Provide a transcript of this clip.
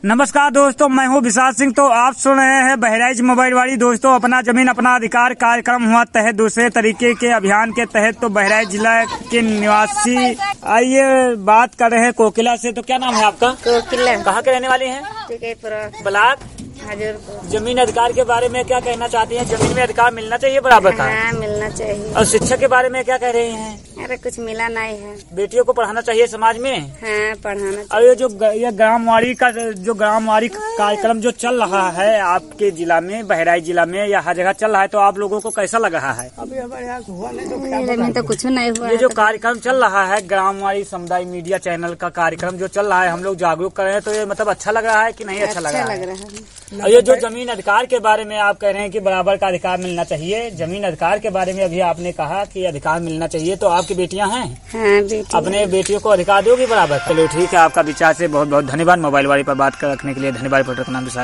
नमस्कार दोस्तों, मैं हूं विशाल सिंह। तो आप सुन रहे हैं बहराइच मोबाइल वाली। दोस्तों, अपना जमीन अपना अधिकार कार्यक्रम हुआ तहत दूसरे तरीके के अभियान के तहत तो बहराइच जिला के निवासी आइए बात कर रहे हैं कोकिला से। तो क्या नाम है आपका? कोकिला। कहाँ के रहने वाली हैं? ब्लॉक हजूरपुर। जमीन अधिकार के बारे में क्या कहना चाहती हैं? जमीन में अधिकार मिलना चाहिए बराबर का? हाँ, मिलना चाहिए। और शिक्षा के बारे में क्या कह रहे हैं? अरे कुछ मिला नहीं है। बेटियों को पढ़ाना चाहिए समाज में। हाँ, पढ़ाना और ये जो ये ग्रामवाड़ी का जो ग्रामवाड़ी कार्यक्रम जो चल रहा है आपके जिला में, बहराइच जिला में या हर जगह चल रहा है, तो आप लोगों को कैसा लग रहा है? अभी हमारे यहाँ हुआ नहीं तो कुछ नहीं हुआ। ये जो कार्यक्रम चल रहा है ग्रामवाड़ी समुदाय मीडिया चैनल का कार्यक्रम जो चल रहा है, हम लोग जागरूक कर रहे हैं, तो ये मतलब अच्छा लग रहा है कि नहीं अच्छा लग रहा है? और ये जो जमीन अधिकार के बारे में आप कह रहे हैं कि बराबर का अधिकार मिलना चाहिए, जमीन अधिकार के बारे में अभी आपने कहा कि अधिकार मिलना चाहिए, तो आपकी बेटियां हैं? हाँ, बेटी। अपने बेटियों को अधिकार दोगी बराबर? चलो ठीक है, आपका विचार से बहुत बहुत धन्यवाद। मोबाइल वाली पर बात कर रखने के लिए धन्यवाद। का नाम विशाल।